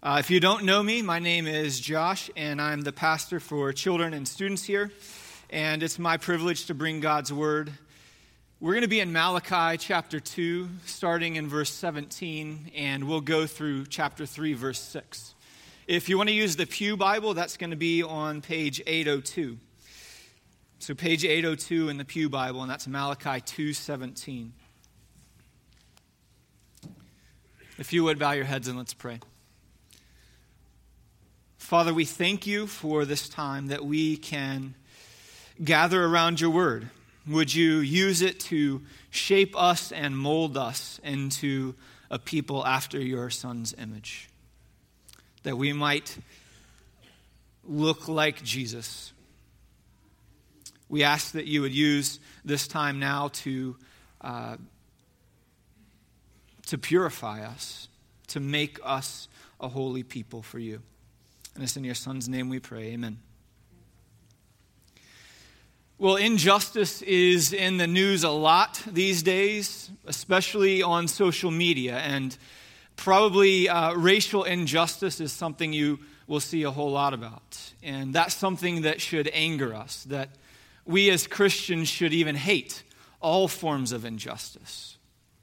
If you don't know me, my name is Josh, and I'm the pastor for children and students here, and it's my privilege to bring God's Word. We're going to be in Malachi chapter 2, starting in verse 17, and we'll go through chapter 3, verse 6. If you want to use the Pew Bible, that's going to be on page 802. So page 802 in the Pew Bible, and that's Malachi 2:17. If you would, bow your heads and let's pray. Father, we thank you for this time that we can gather around your word. Would you use it to shape us and mold us into a people after your Son's image? That we might look like Jesus. We ask that you would use this time now to purify us, to make us a holy people for you. And it's in your Son's name we pray. Amen. Well, injustice is in the news a lot these days, especially on social media. And probably racial injustice is something you will see a whole lot about. And that's something that should anger us, that we as Christians should even hate all forms of injustice.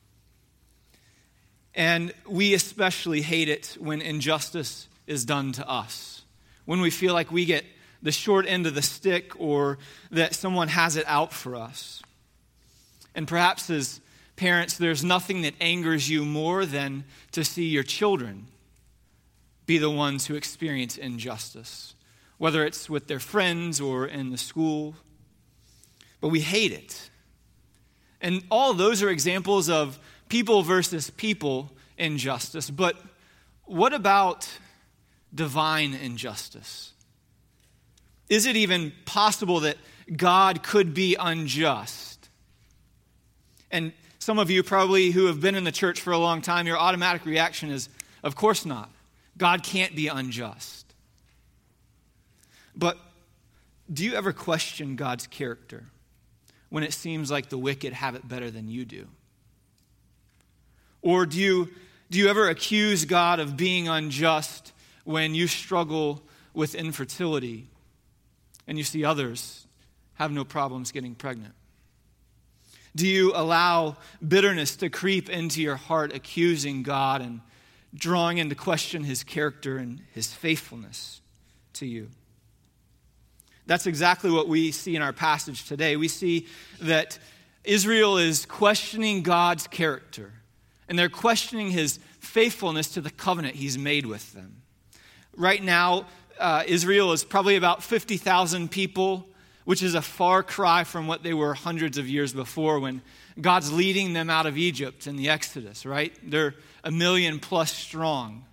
And we especially hate it when injustice is done to us, when we feel like we get the short end of the stick or that someone has it out for us. And perhaps as parents, there's nothing that angers you more than to see your children be the ones who experience injustice, whether it's with their friends or in the school. But we hate it. And all of those are examples of people versus people injustice. But what about divine injustice? Is it even possible that God could be unjust? And some of you probably who have been in the church for a long time, your automatic reaction is, of course not. God can't be unjust. But do you ever question God's character when it seems like the wicked have it better than you do? Or do you ever accuse God of being unjust when you struggle with infertility and you see others have no problems getting pregnant? Do you allow bitterness to creep into your heart, accusing God and drawing into question his character and his faithfulness to you? That's exactly what we see in our passage today. We see that Israel is questioning God's character, and they're questioning his faithfulness to the covenant he's made with them. Right now, Israel is probably about 50,000 people, which is a far cry from what they were hundreds of years before when God's leading them out of Egypt in the Exodus, right? They're 1 million plus strong.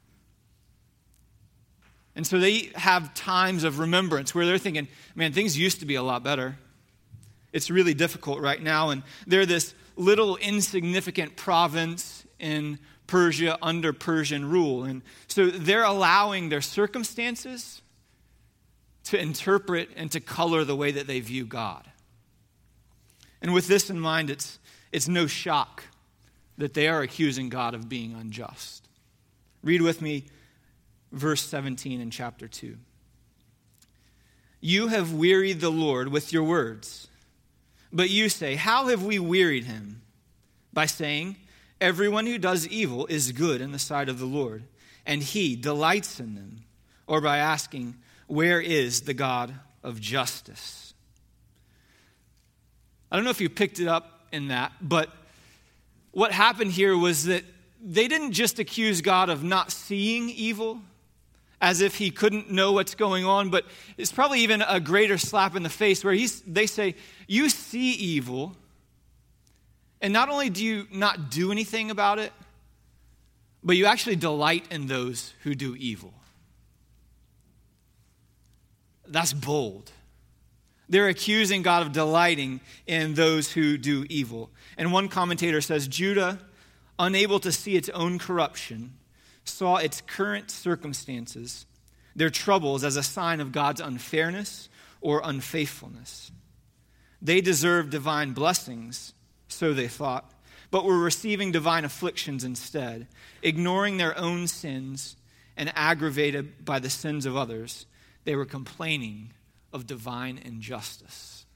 And so they have times of remembrance where they're thinking, man, things used to be a lot better. It's really difficult right now. And they're this little insignificant province in Persia under Persian rule. And so they're allowing their circumstances to interpret and to color the way that they view God. And with this in mind, it's no shock that they are accusing God of being unjust. Read with me verse 17 in chapter 2. You have wearied the Lord with your words, but you say, how have we wearied him? By saying, everyone who does evil is good in the sight of the Lord, and he delights in them. Or by asking, where is the God of justice? I don't know if you picked it up in that, but what happened here was that they didn't just accuse God of not seeing evil, as if he couldn't know what's going on, but it's probably even a greater slap in the face where they say, you see evil, and not only do you not do anything about it, but you actually delight in those who do evil. That's bold. They're accusing God of delighting in those who do evil. And one commentator says, Judah, unable to see its own corruption, saw its current circumstances, their troubles, as a sign of God's unfairness or unfaithfulness. They deserved divine blessings, so they thought, but were receiving divine afflictions instead, ignoring their own sins and aggravated by the sins of others, they were complaining of divine injustice.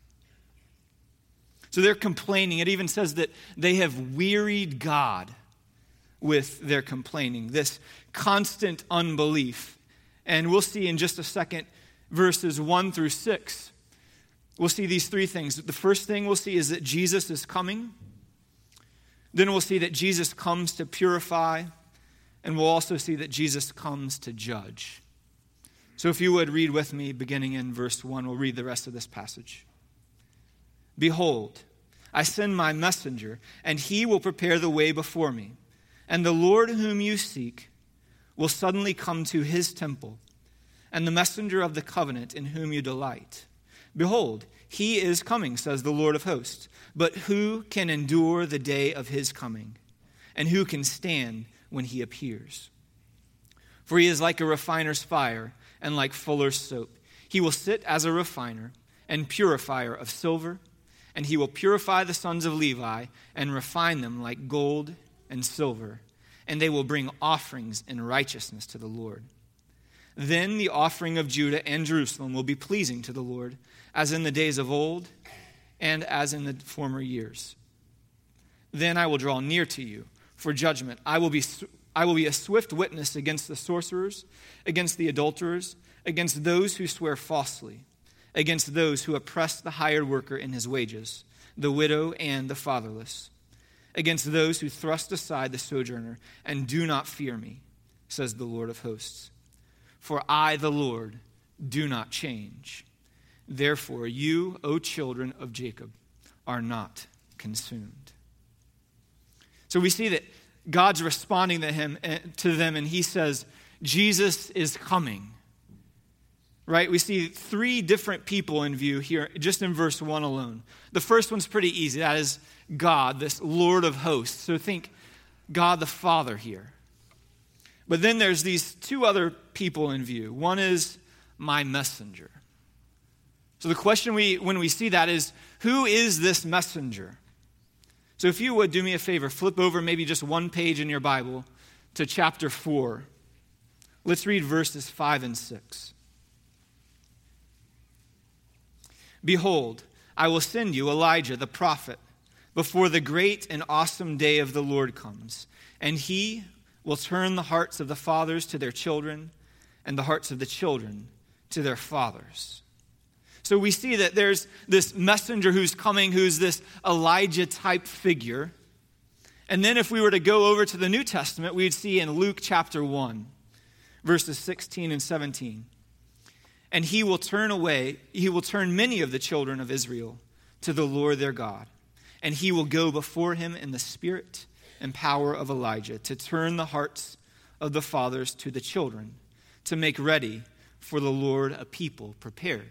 So they're complaining. It even says that they have wearied God with their complaining, this constant unbelief. And we'll see in just a second, verses 1 through 6. We'll see these three things. The first thing we'll see is that Jesus is coming. Then we'll see that Jesus comes to purify. And we'll also see that Jesus comes to judge. So if you would read with me, beginning in verse 1, we'll read the rest of this passage. Behold, I send my messenger, and he will prepare the way before me. And the Lord whom you seek will suddenly come to his temple, and the messenger of the covenant in whom you delight. Behold, he is coming, says the Lord of hosts. But who can endure the day of his coming? And who can stand when he appears? For he is like a refiner's fire and like fuller's soap. He will sit as a refiner and purifier of silver, and he will purify the sons of Levi and refine them like gold and silver, and they will bring offerings in righteousness to the Lord. Then the offering of Judah and Jerusalem will be pleasing to the Lord, as in the days of old and as in the former years. Then I will draw near to you for judgment. I will be a swift witness against the sorcerers, against the adulterers, against those who swear falsely, against those who oppress the hired worker in his wages, the widow and the fatherless, against those who thrust aside the sojourner and do not fear me, says the Lord of hosts. For I, the Lord, do not change. Therefore, you, O children of Jacob, are not consumed. So we see that God's responding to them, and he says, Jesus is coming. Right? We see three different people in view here, just in verse 1 alone. The first one's pretty easy. That is God, this Lord of hosts. So think God the Father here. But then there's these two other people in view. One is my messenger. So the question when we see that is, who is this messenger? So if you would do me a favor, flip over maybe just one page in your Bible to chapter 4. Let's read verses 5 and 6. Behold, I will send you Elijah the prophet before the great and awesome day of the Lord comes, and he will turn the hearts of the fathers to their children and the hearts of the children to their fathers. So we see that there's this messenger who's coming, who's this Elijah-type figure. And then if we were to go over to the New Testament, we'd see in Luke chapter 1, verses 16 and 17. And he will turn many of the children of Israel to the Lord their God. And he will go before him in the spirit and power of Elijah to turn the hearts of the fathers to the children, to make ready for the Lord a people prepared.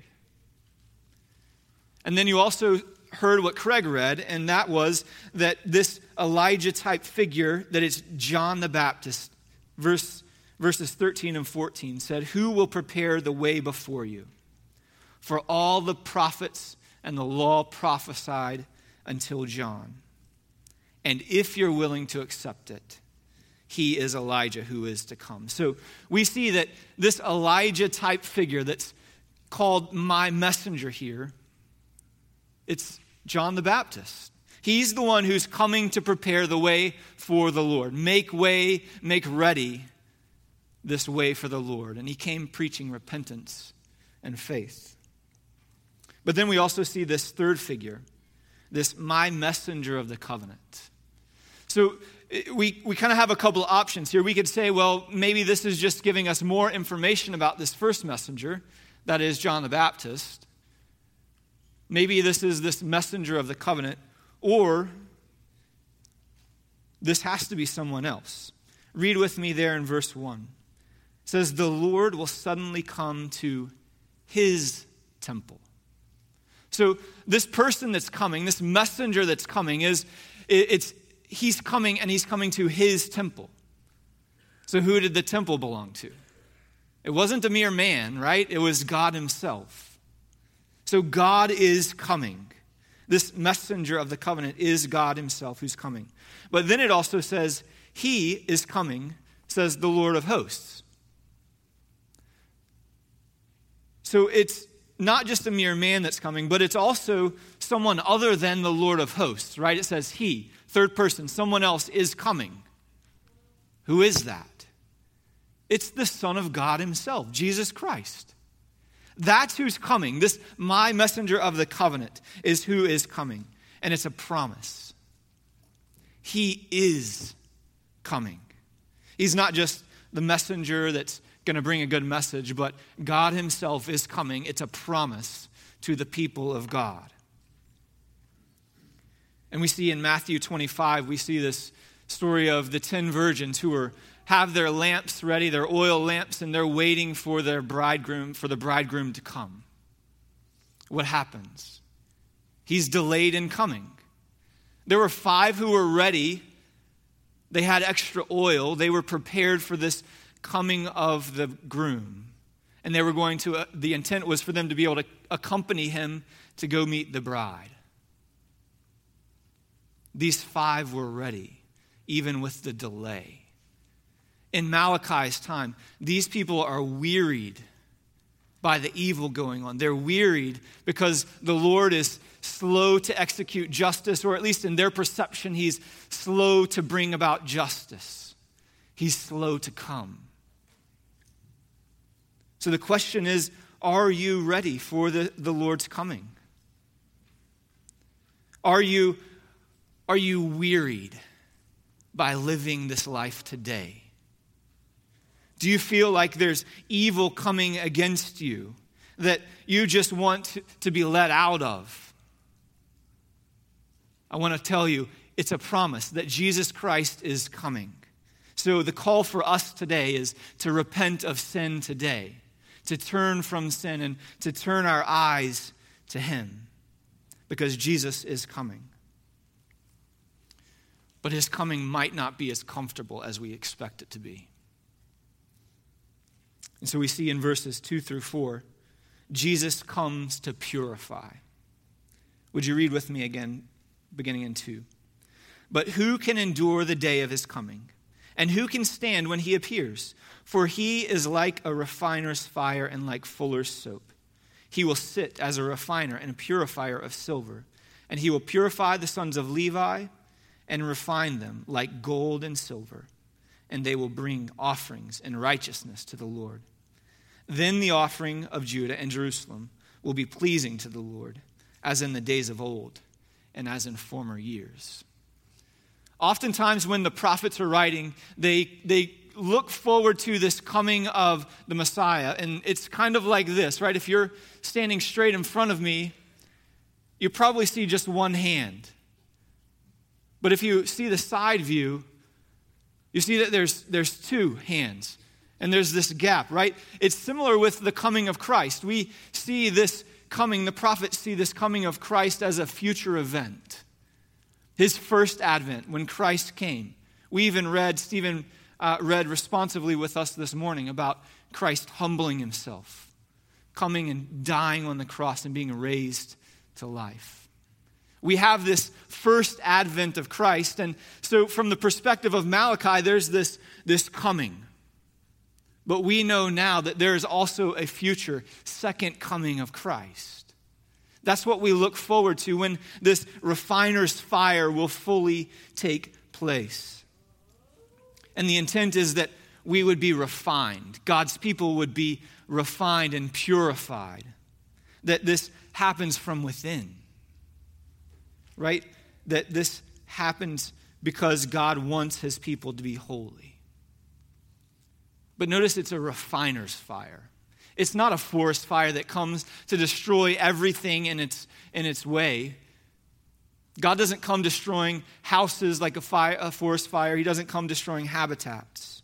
And then you also heard what Craig read, and that was that this Elijah-type figure, that it's John the Baptist, verses 13 and 14 said, who will prepare the way before you? For all the prophets and the law prophesied until John. And if you're willing to accept it, he is Elijah who is to come. So we see that this Elijah-type figure that's called my messenger here, it's John the Baptist. He's the one who's coming to prepare the way for the Lord. Make ready this way for the Lord. And he came preaching repentance and faith. But then we also see this third figure, this my messenger of the covenant. So we kind of have a couple of options here. We could say, well, maybe this is just giving us more information about this first messenger, that is John the Baptist. Maybe this is this messenger of the covenant, or this has to be someone else. Read with me there in verse 1. It says, the Lord will suddenly come to his temple. So this person that's coming, this messenger that's coming, he's coming and he's coming to his temple. So who did the temple belong to? It wasn't a mere man, right? It was God himself. So God is coming. This messenger of the covenant is God himself who's coming. But then it also says, he is coming, says the Lord of hosts. So it's not just a mere man that's coming, but it's also someone other than the Lord of hosts, right? It says he, third person, someone else is coming. Who is that? It's the Son of God himself, Jesus Christ. That's who's coming. This, my messenger of the covenant, is who is coming. And it's a promise. He is coming. He's not just the messenger that's going to bring a good message, but God himself is coming. It's a promise to the people of God. And we see in Matthew 25, we see this story of the 10 virgins who have their lamps ready, their oil lamps, and they're waiting for their bridegroom, for the bridegroom to come. What happens? He's delayed in coming. There were 5 who were ready. They had extra oil. They were prepared for this coming of the groom. And they were going to, the intent was for them to be able to accompany him to go meet the bride. These 5 were ready, even with the delay. In Malachi's time, these people are wearied by the evil going on. They're wearied because the Lord is slow to execute justice, or at least in their perception, he's slow to bring about justice. He's slow to come. So the question is, are you ready for the Lord's coming? Are you wearied by living this life today? Do you feel like there's evil coming against you that you just want to be let out of? I want to tell you, it's a promise that Jesus Christ is coming. So the call for us today is to repent of sin today, to turn from sin and to turn our eyes to him, because Jesus is coming. But his coming might not be as comfortable as we expect it to be. And so we see in verses 2 through 4, Jesus comes to purify. Would you read with me again, beginning in 2? But who can endure the day of his coming? And who can stand when he appears? For he is like a refiner's fire and like fuller's soap. He will sit as a refiner and a purifier of silver. And he will purify the sons of Levi and refine them like gold and silver. And they will bring offerings in righteousness to the Lord. Then the offering of Judah and Jerusalem will be pleasing to the Lord, as in the days of old and as in former years. Oftentimes when the prophets are writing, they look forward to this coming of the Messiah. And it's kind of like this, right? If you're standing straight in front of me, you probably see just one hand. But if you see the side view, you see that there's 2 hands, and there's this gap, right? It's similar with the coming of Christ. We see this coming, the prophets see this coming of Christ as a future event. His first advent, when Christ came. We even Stephen read responsively with us this morning about Christ humbling himself, coming and dying on the cross and being raised to life. We have this first advent of Christ, and so from the perspective of Malachi, there's this coming. But we know now that there is also a future second coming of Christ. That's what we look forward to when this refiner's fire will fully take place. And the intent is that we would be refined. God's people would be refined and purified. That this happens from within. Right? That this happens because God wants his people to be holy. But notice it's a refiner's fire. It's not a forest fire that comes to destroy everything in its way. God doesn't come destroying houses like a forest fire. He doesn't come destroying habitats.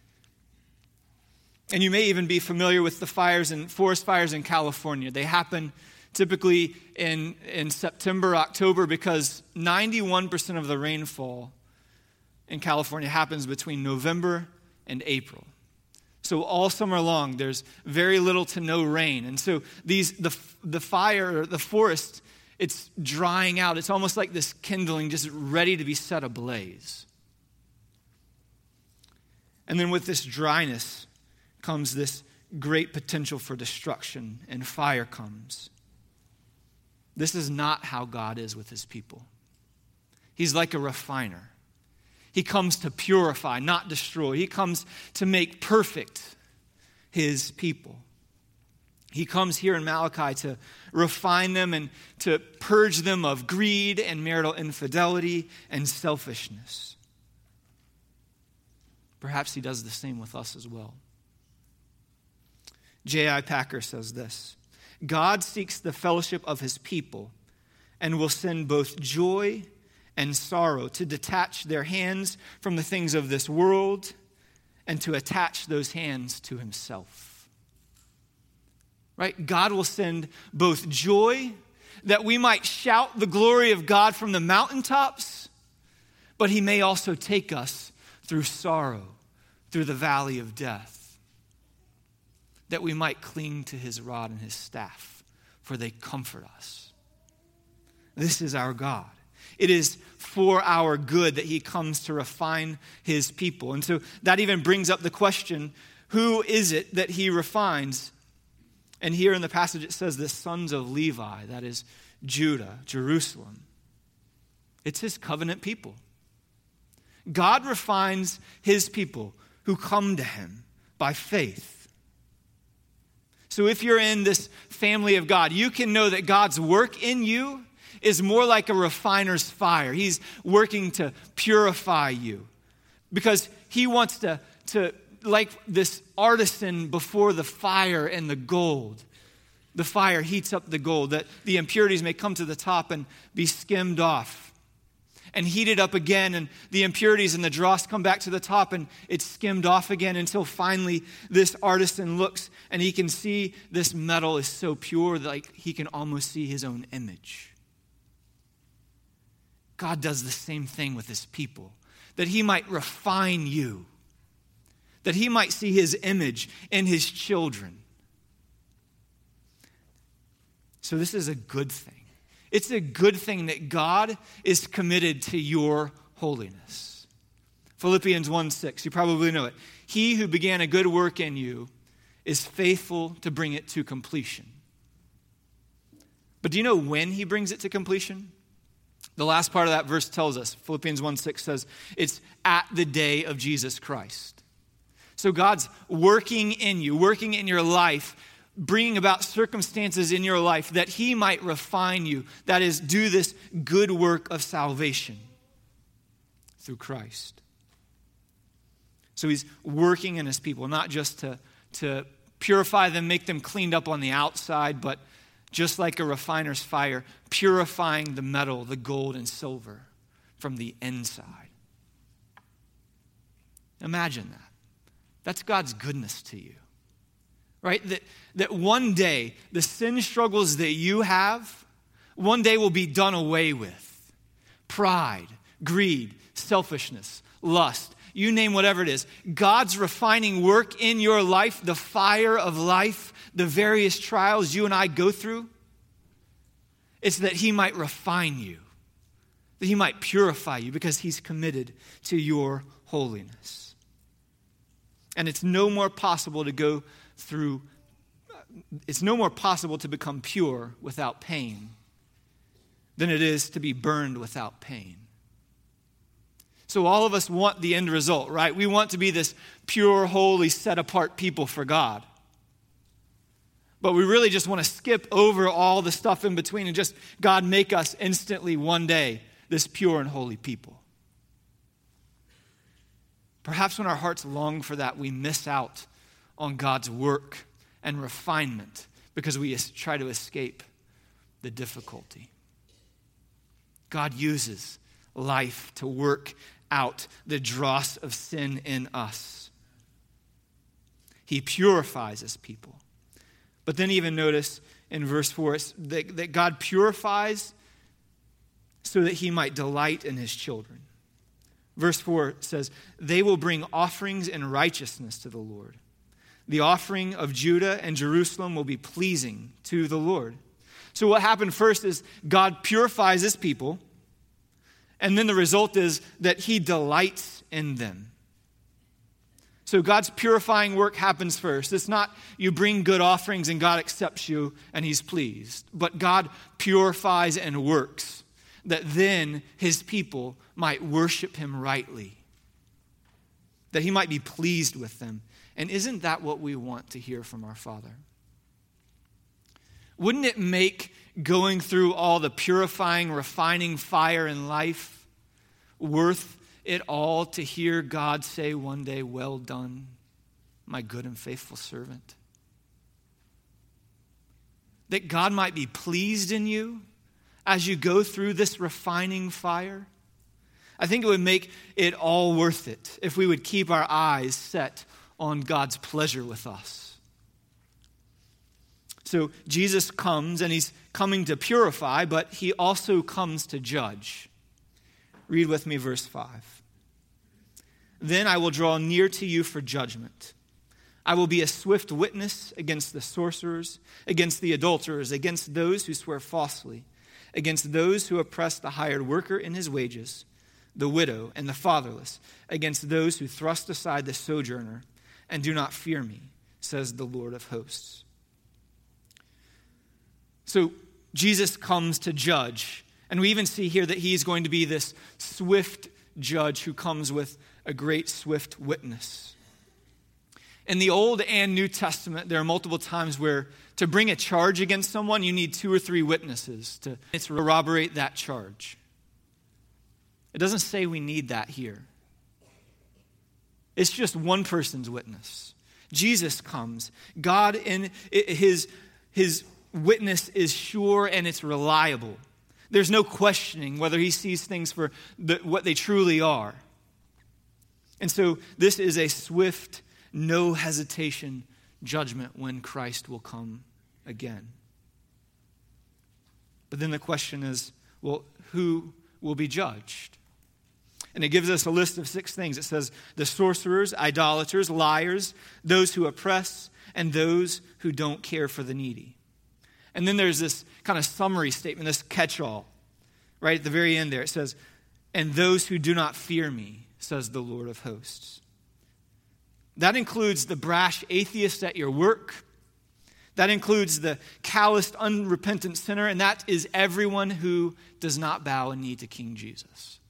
And you may even be familiar with the forest fires in California. They happen typically in September, October, because 91% of the rainfall in California happens between November and April. So all summer long, there's very little to no rain. And so the fire, the forest, it's drying out. It's almost like this kindling just ready to be set ablaze. And then with this dryness comes this great potential for destruction, and fire comes. This is not how God is with his people. He's like a refiner. He comes to purify, not destroy. He comes to make perfect his people. He comes here in Malachi to refine them and to purge them of greed and marital infidelity and selfishness. Perhaps he does the same with us as well. J.I. Packer says this: God seeks the fellowship of his people and will send both joy and sorrow to detach their hands from the things of this world and to attach those hands to himself. Right? God will send both joy, that we might shout the glory of God from the mountaintops, but he may also take us through sorrow, through the valley of death, that we might cling to his rod and his staff, for they comfort us. This is our God. It is for our good that he comes to refine his people. And so that even brings up the question, who is it that he refines? And here in the passage it says the sons of Levi, that is Judah, Jerusalem. It's his covenant people. God refines his people who come to him by faith. So if you're in this family of God, you can know that God's work in you is more like a refiner's fire. He's working to purify you because he wants to like this artisan before the fire and the gold. The fire heats up the gold, that the impurities may come to the top and be skimmed off and heated up again, and the impurities and the dross come back to the top and it's skimmed off again until finally this artisan looks and he can see this metal is so pure that like he can almost see his own image. God does the same thing with his people, that he might refine you, that he might see his image in his children. So this is a good thing. It's a good thing that God is committed to your holiness. Philippians 1:6, you probably know it. He who began a good work in you is faithful to bring it to completion. But do you know when he brings it to completion? The last part of that verse tells us, Philippians 1:6 says, it's at the day of Jesus Christ. So God's working in you, working in your life, bringing about circumstances in your life that he might refine you. That is, do this good work of salvation through Christ. So he's working in his people, not just to purify them, make them cleaned up on the outside, but just like a refiner's fire, purifying the metal, the gold and silver from the inside. Imagine that. That's God's goodness to you, right? That one day, the sin struggles that you have, one day will be done away with. Pride, greed, selfishness, lust, you name whatever it is. God's refining work in your life, the fire of life, the various trials you and I go through, it's that he might refine you, that he might purify you because he's committed to your holiness. And it's no more possible to become pure without pain than it is to be burned without pain. So all of us want the end result, right? We want to be this pure, holy, set-apart people for God. But we really just want to skip over all the stuff in between and just, God, make us instantly one day this pure and holy people. Perhaps when our hearts long for that, we miss out on God's work and refinement because we try to escape the difficulty. God uses life to work out the dross of sin in us. He purifies his people. But then even notice in verse 4 that God purifies so that he might delight in his children. Verse 4 says, they will bring offerings in righteousness to the Lord. The offering of Judah and Jerusalem will be pleasing to the Lord. So what happened first is God purifies his people, and then the result is that he delights in them. So God's purifying work happens first. It's not you bring good offerings and God accepts you and he's pleased. But God purifies and works that then his people might worship him rightly, that he might be pleased with them. And isn't that what we want to hear from our Father? Wouldn't it make going through all the purifying, refining fire in life worth it all to hear God say one day, "Well done, my good and faithful servant"? That God might be pleased in you as you go through this refining fire. I think it would make it all worth it if we would keep our eyes set on God's pleasure with us. So Jesus comes, and he's coming to purify, but he also comes to judge. Read with me verse 5. "Then I will draw near to you for judgment. I will be a swift witness against the sorcerers, against the adulterers, against those who swear falsely, against those who oppress the hired worker in his wages, the widow and the fatherless, against those who thrust aside the sojourner and do not fear me, says the Lord of hosts." So Jesus comes to judge, and we even see here that he's going to be this swift judge who comes with a great swift witness. In the Old and New Testament, there are multiple times where to bring a charge against someone, you need 2 or 3 witnesses to corroborate that charge. It doesn't say we need that here. It's just one person's witness. Jesus comes. God in his witness is sure and it's reliable. There's no questioning whether he sees things for what they truly are. And so this is a swift, no hesitation judgment when Christ will come again. But then the question is, well, who will be judged? And it gives us a list of 6 things. It says the sorcerers, idolaters, liars, those who oppress, and those who don't care for the needy. And then there's this kind of summary statement, this catch-all, right at the very end there. It says, "And those who do not fear me, says the Lord of hosts." That includes the brash atheist at your work. That includes the calloused, unrepentant sinner, and that is everyone who does not bow a knee to King Jesus.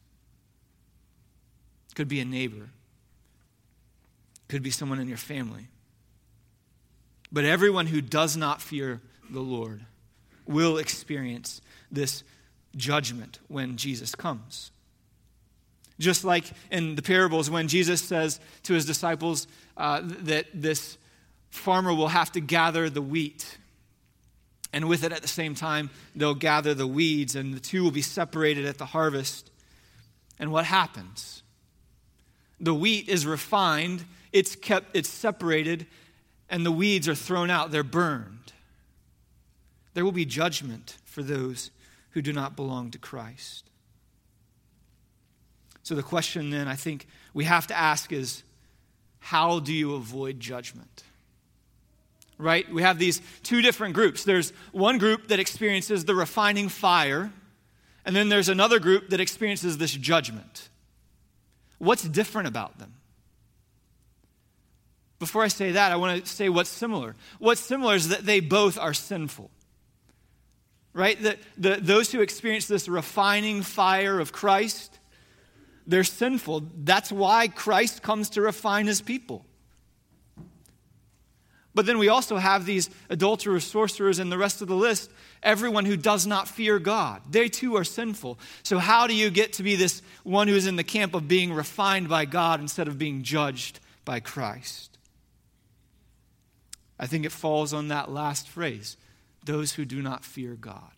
Could be a neighbor. Could be someone in your family. But everyone who does not fear the Lord will experience this judgment when Jesus comes. Just like in the parables when Jesus says to his disciples that this farmer will have to gather the wheat, and with it at the same time they'll gather the weeds, and the two will be separated at the harvest. And what happens? The wheat is refined, it's separated, and the weeds are thrown out, they're burned. There will be judgment for those who do not belong to Christ. So the question then I think we have to ask is, how do you avoid judgment? Right? We have these 2 different groups. There's one group that experiences the refining fire, and then there's another group that experiences this judgment. What's different about them? Before I say that, I want to say what's similar. What's similar is that they both are sinful. Right? Those who experience this refining fire of Christ, they're sinful. That's why Christ comes to refine his people. But then we also have these adulterers, sorcerers, and the rest of the list, everyone who does not fear God. They too are sinful. So how do you get to be this one who is in the camp of being refined by God instead of being judged by Christ? I think it falls on that last phrase, those who do not fear God.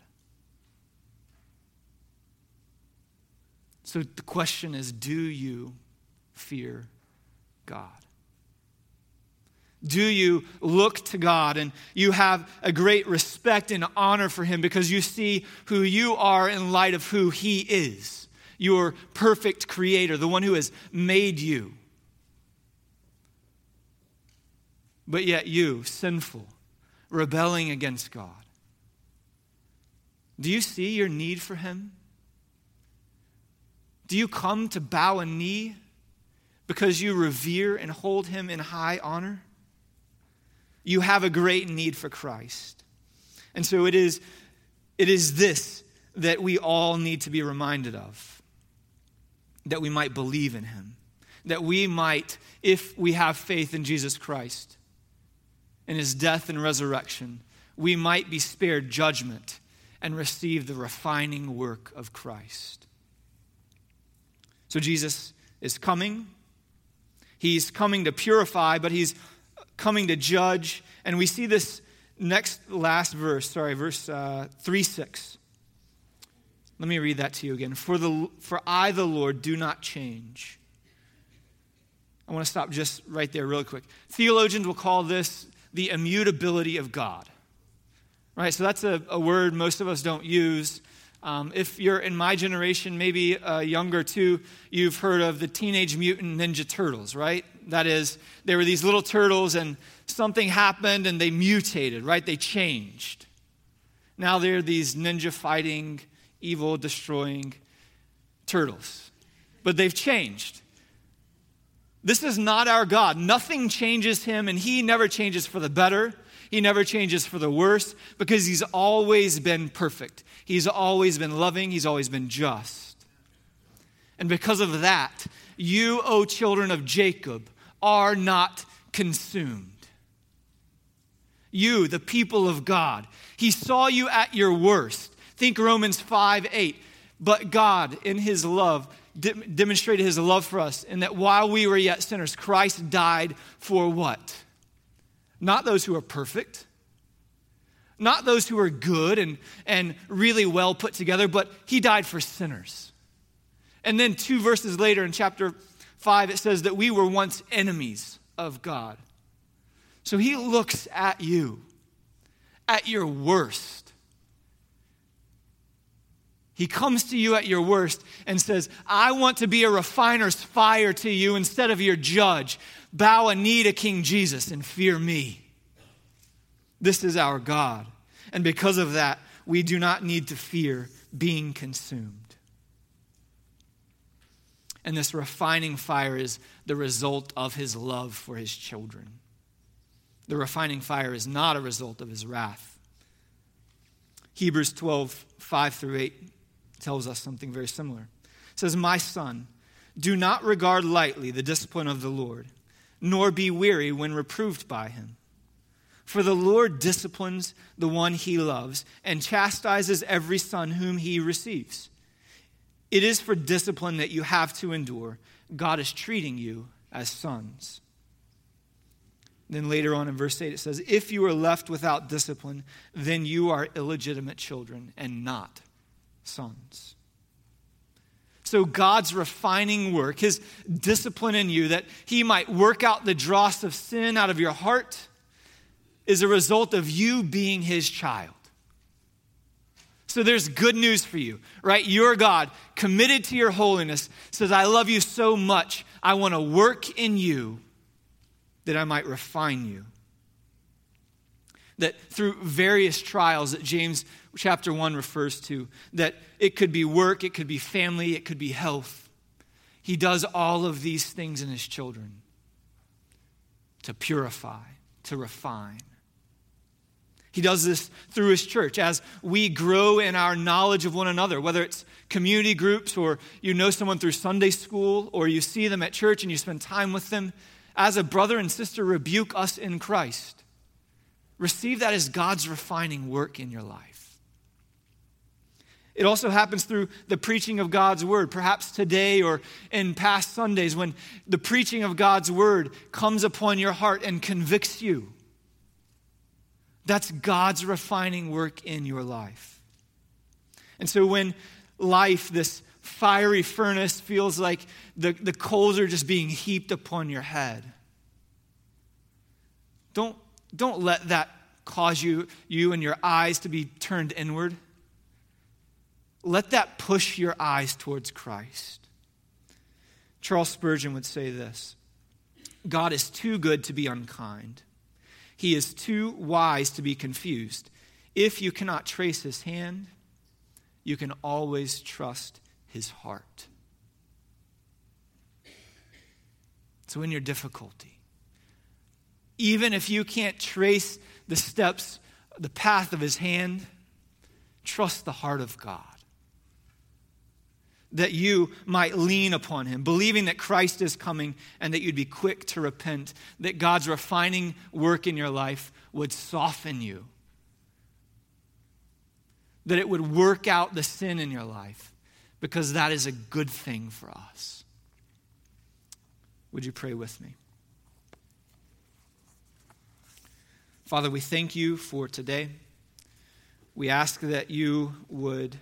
So the question is, do you fear God? Do you look to God and you have a great respect and honor for him because you see who you are in light of who he is, your perfect creator, the one who has made you? But yet you, sinful, rebelling against God. Do you see your need for him? Do you come to bow a knee because you revere and hold him in high honor? You have a great need for Christ. And so it is this that we all need to be reminded of, that we might believe in him, that we might, if we have faith in Jesus Christ, in his death and resurrection, we might be spared judgment and receive the refining work of Christ. So Jesus is coming. He's coming to purify, but he's coming to judge. And we see this last verse, verse 3:6. Let me read that to you again. For I, the Lord, do not change. I want to stop just right there real quick. Theologians will call this the immutability of God. Right, so that's a word most of us don't use. If you're in my generation, maybe younger too, you've heard of the Teenage Mutant Ninja Turtles, right? That is, they were these little turtles and something happened and they mutated, right? They changed. Now they're these ninja fighting, evil destroying turtles. But they've changed. This is not our God. Nothing changes him, and he never changes for the better. He never changes for the worse, because he's always been perfect. He's always been loving. He's always been just. And because of that, you, O children of Jacob, are not consumed. You, the people of God, he saw you at your worst. Think Romans 5:8. But God, in his love, demonstrated his love for us in that while we were yet sinners, Christ died for what? Not those who are perfect, not those who are good and really well put together, but he died for sinners. And then 2 verses later in chapter 5, it says that we were once enemies of God. So he looks at you, at your worst. He comes to you at your worst and says, I want to be a refiner's fire to you instead of your judge. Bow a knee to King Jesus and fear me. This is our God. And because of that, we do not need to fear being consumed. And this refining fire is the result of his love for his children. The refining fire is not a result of his wrath. Hebrews 12:5-8 tells us something very similar. It says, my son, do not regard lightly the discipline of the Lord, nor be weary when reproved by him. For the Lord disciplines the one he loves and chastises every son whom he receives. It is for discipline that you have to endure. God is treating you as sons. Then later on in verse 8 it says, if you are left without discipline, then you are illegitimate children and not sons. So God's refining work, his discipline in you, that he might work out the dross of sin out of your heart, is a result of you being his child. So there's good news for you, right? Your God, committed to your holiness, says, I love you so much, I want to work in you that I might refine you. That through various trials that James chapter 1 refers to, that it could be work, it could be family, it could be health. He does all of these things in his children to purify, to refine. He does this through his church as we grow in our knowledge of one another, whether it's community groups or you know someone through Sunday school or you see them at church and you spend time with them. As a brother and sister, rebuke us in Christ. Receive that as God's refining work in your life. It also happens through the preaching of God's word, perhaps today or in past Sundays when the preaching of God's word comes upon your heart and convicts you. That's God's refining work in your life. And so when life, this fiery furnace, feels like the coals are just being heaped upon your head, don't let that cause you and your eyes to be turned inward. Let that push your eyes towards Christ. Charles Spurgeon would say this: God is too good to be unkind. He is too wise to be confused. If you cannot trace his hand, you can always trust his heart. So in your difficulty, even if you can't trace the steps, the path of his hand, trust the heart of God. That you might lean upon him, believing that Christ is coming and that you'd be quick to repent, that God's refining work in your life would soften you, that it would work out the sin in your life, because that is a good thing for us. Would you pray with me? Father, we thank you for today. We ask that you would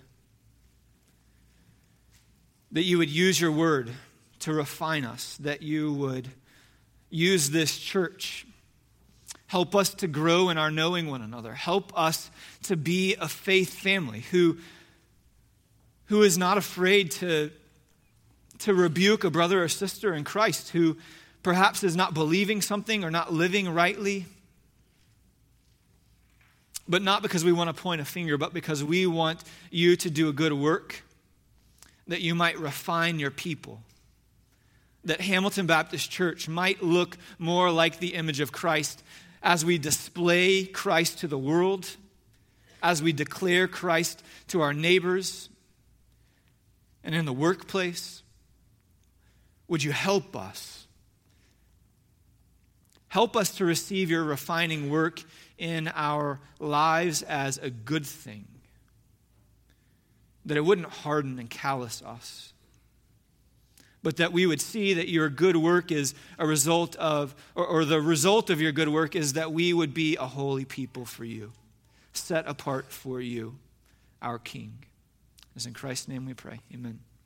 use your word to refine us, that you would use this church. Help us to grow in our knowing one another. Help us to be a faith family who is not afraid to rebuke a brother or sister in Christ who perhaps is not believing something or not living rightly. But not because we want to point a finger, but because we want you to do a good work, that you might refine your people, that Hamilton Baptist Church might look more like the image of Christ as we display Christ to the world, as we declare Christ to our neighbors and in the workplace. Would you help us? Help us to receive your refining work in our lives as a good thing, that it wouldn't harden and callous us, but that we would see that your good work is a result of, or the result of your good work is that we would be a holy people for you, set apart for you, our King. It's in Christ's name we pray. Amen.